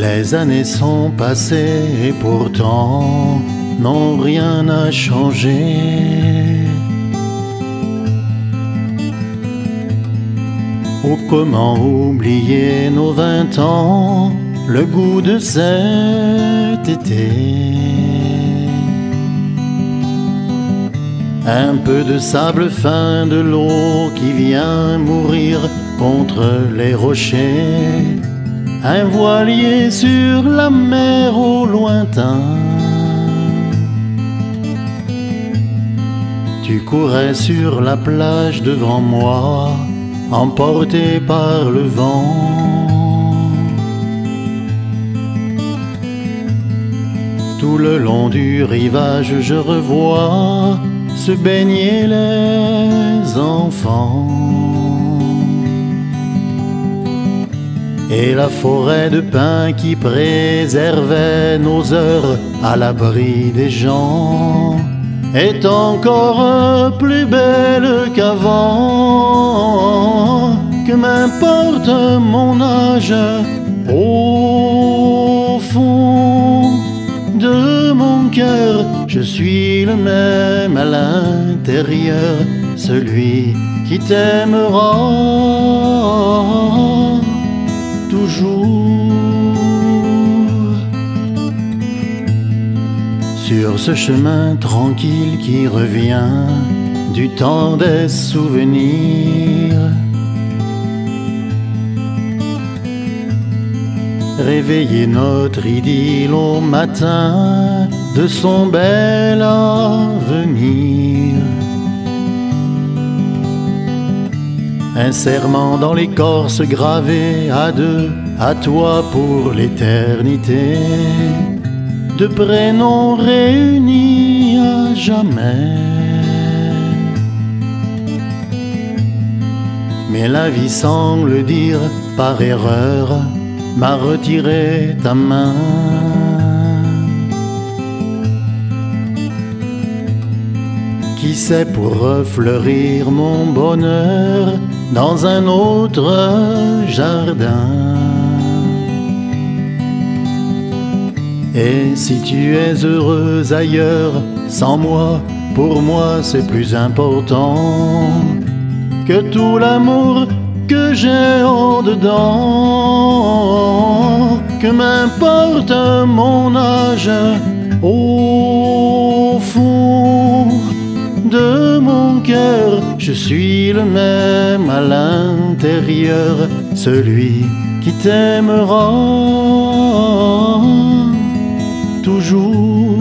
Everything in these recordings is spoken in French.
Les années sont passées et pourtant non, rien n'a changé. Oh, comment oublier nos 20 ans, le goût de cet été. Un peu de sable fin, de l'eau qui vient mourir contre les rochers. Un voilier sur la mer au lointain. Tu courais sur la plage devant moi, emporté par le vent. Tout le long du rivage, je revois se baigner les enfants. Et la forêt de pins qui préservait nos heures à l'abri des gens est encore plus belle qu'avant. Que m'importe mon âge, au fond de mon cœur, je suis le même à l'intérieur, celui qui t'aimera toujours. Sur ce chemin tranquille qui revient du temps des souvenirs, réveiller notre idylle au matin de son bel avenir. Un serment dans l'écorce gravé à deux, à toi pour l'éternité. De prénoms réunis à jamais. Mais la vie semble dire par erreur, m'a retiré ta main. Qui sait pour refleurir mon bonheur dans un autre jardin. Et si tu es heureuse ailleurs, sans moi, pour moi c'est plus important que tout l'amour que j'ai en dedans. Que m'importe mon âge, au fond de mon cœur, je suis le même à l'intérieur, celui qui t'aimera toujours.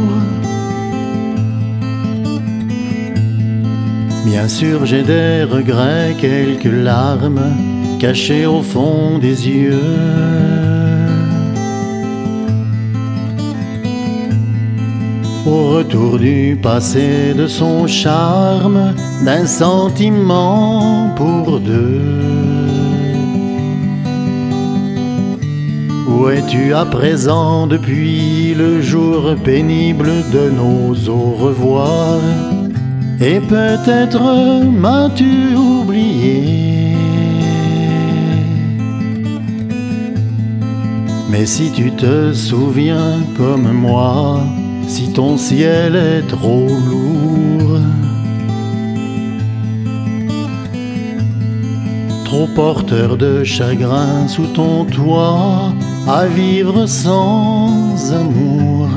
Bien sûr j'ai des regrets, quelques larmes cachées au fond des yeux. Au retour du passé, de son charme, d'un sentiment pour deux. Où es-tu à présent depuis le jour pénible de nos au revoir? Et peut-être m'as-tu oublié. Mais si tu te souviens comme moi, si ton ciel est trop lourd, trop porteur de chagrin sous ton toit, à vivre sans amour,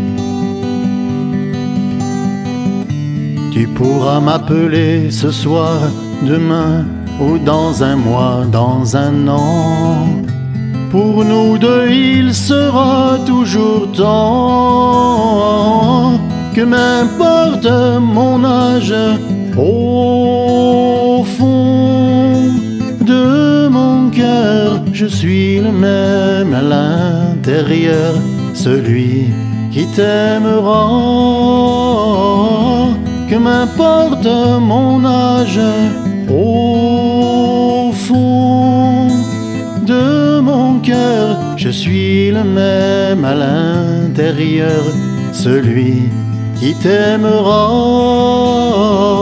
tu pourras m'appeler ce soir, demain ou dans un mois, dans un an. Pour nous deux il sera toujours temps. Que m'importe mon âge, au fond de mon cœur, je suis le même à l'intérieur, celui qui t'aimera. Que m'importe mon âge, au fond de mon cœur, je suis le même à l'intérieur, celui qui t'aimera.